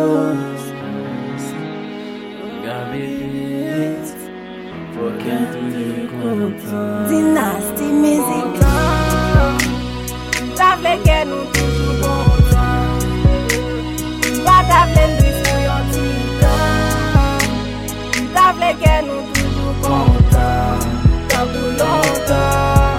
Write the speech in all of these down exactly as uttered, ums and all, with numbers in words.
close. Gabit, forget to you content. Dynasty Music. La vle ke nou toujou kontan. Pa ta vle nou sou yon titan. La vle ke nou toujou kontan. Tan pou lontan.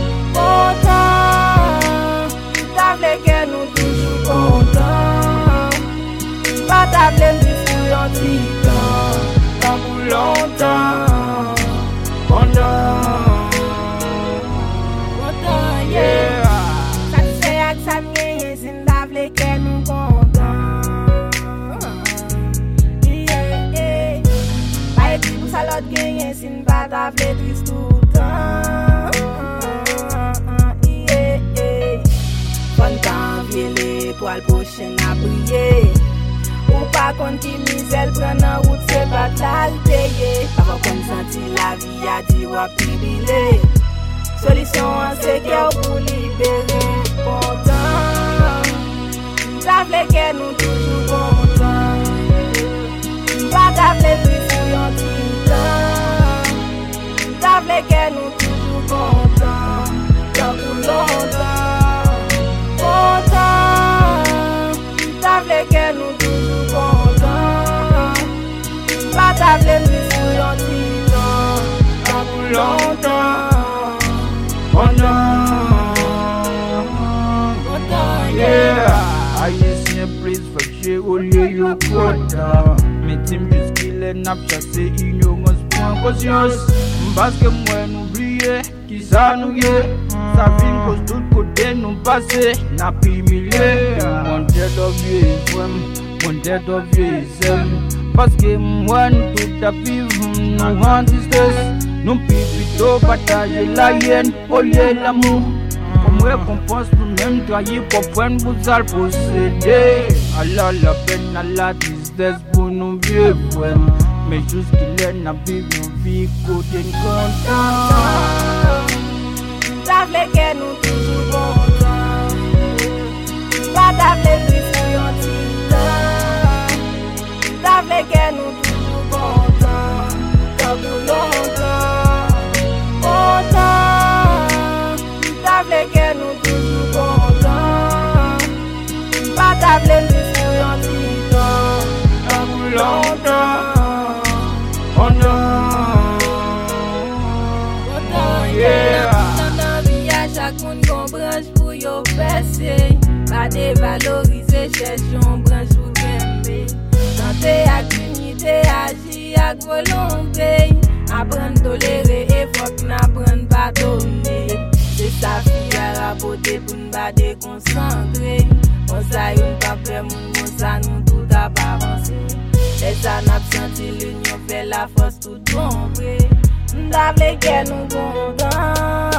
Kontan. La vle ke nou toujou kontan. Pa ta vle nou sou yon titan. Tan pou lontan. Kontan. Kontan, yeah. Que nous content, yeah, yeah. Pas dit pour ça l'autre gagne, si nous pas t'appeler triste tout le temps, yeah, yeah. Content, vieux l'étoile prochaine à briller. Ou pas contre qui misère prend en route, c'est pas t'altérer. Avant qu'on sentit la vie a dit ou a privilège. Solution c'est cœur pour libérer. Content. La vle ke nou toujou kontan. Pa ta vle pri sou yon titan. La vle ke nou toujou kontan. Tan pou lontan. Kontan. La vle ke nou toujou kontan. Pa ta vle pri sou yon titan. Tan pou lontan. Kontan. Kontan, yeah. Aïe, please, fuck you, au lieu you content. Mes teams jusqu'il est n'a chassé ignorance point conscience. Parce que moi n'oublier qui ça nous y est. Ça vient cause tout côté nous passer. N'a plus humilié. Mon dead of you is them. Mon dead of you is them. Parce que moi nous tout à vivre. Nous en tristesse. Nous plutôt partager la haine au lieu de l'amour. Comme récompense pour même travailler pour prendre pour ça le posséder. Allah la peine, à la tristesse pour nous vivre. Mais jusqu'il est n'a vivre une vie côté content. La vle ke nou toujou kontan. Pa ta vle pri sou yon titan. La vle ke nou toujou kontan. Tan pou lontan. Kontan. La vle ke nou toujou kontan. Pa ta vle pri sou yon titan. Tan pou lontan. Kontan. Kontan, yeah. Chaque monde qu'on branche pour yo percer. Pas dévaloriser, cherchons branche pour gagner. Santé à dignité, agir à volonté. Apprendre tolérer et faut qu'on apprenne pas donner. C'est ça fille à raboter pour nous pas déconcentrer. On ça y'on pas fait moun, on ça nous tout a pas avancé. Et ça n'a pas senti l'union fait la force tout bon vrai. M'davle que nous content.